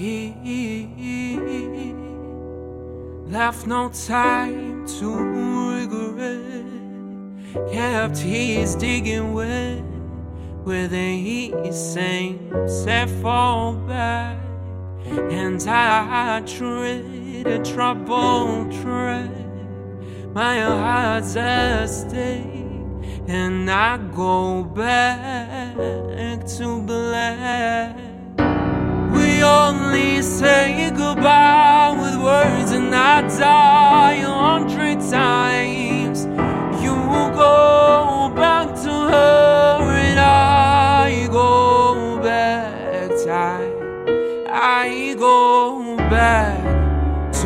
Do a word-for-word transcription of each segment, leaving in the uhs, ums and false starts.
Left no time to regret. Kept his digging wet within his same set fall back. And I treated trouble tread. My heart's at stake, and I go back to black. We only say goodbye with words, and I die a hundred times. You go back to her, and I go back time. I go back to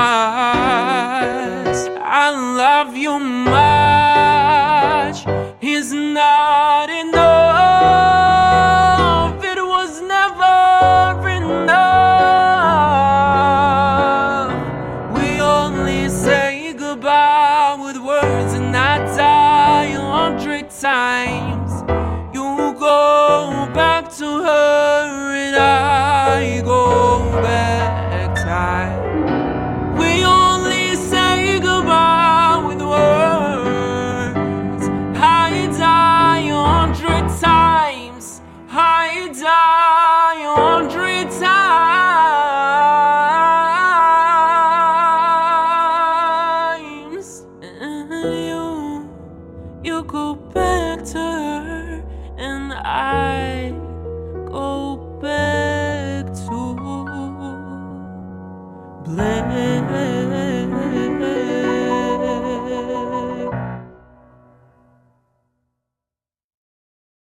us. I love you much. It's not enough. It was never enough. We only say goodbye with words, and I die a hundred times. You go back to her, and I go back time. We only say goodbye with words. I die a hundred times. I die a hundred times. And you, you go back to her, and I go back to black.